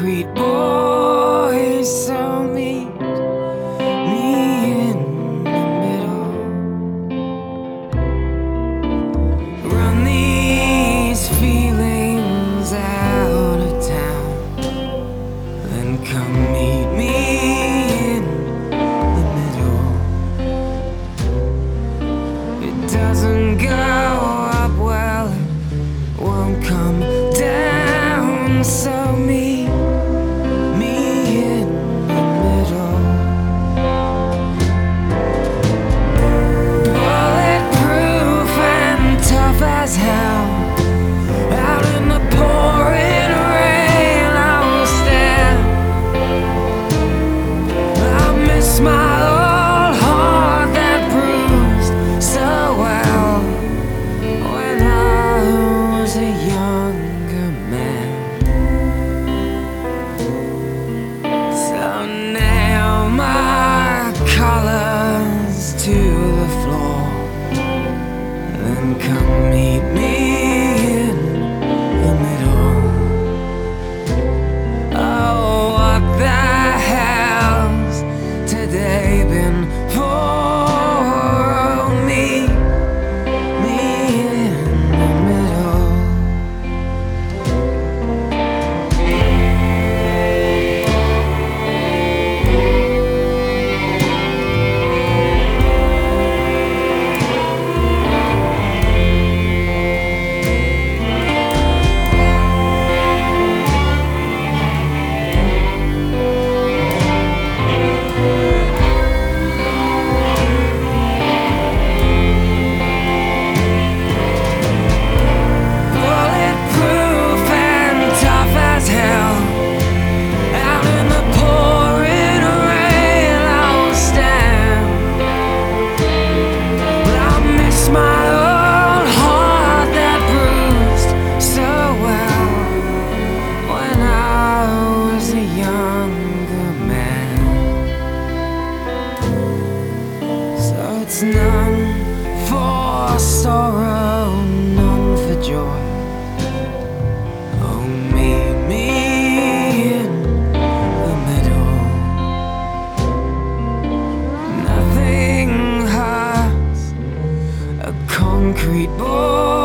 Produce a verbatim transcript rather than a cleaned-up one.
concrete boys, so meet me in the middle. Run these feelings out of town, then come meet me in the middle. It doesn't go up well, it won't come down, so meet me in the middle. Bulletproof and tough as hell, out in the pouring rain I will stand. I miss my old heart that bruised so well when I was a younger man. So nail my colors to the floor, then come meet me in the middle. Oh, what the hell's today been for? Oh, meet me in the middle. Bulletproof and tough as hell, out in the pouring rain I will stand. But I miss my old heart that bruised so well when I was a younger man. So it's none for sorrow, none for joy. Oh, meet me in the middle. Nothing hurts a concrete boy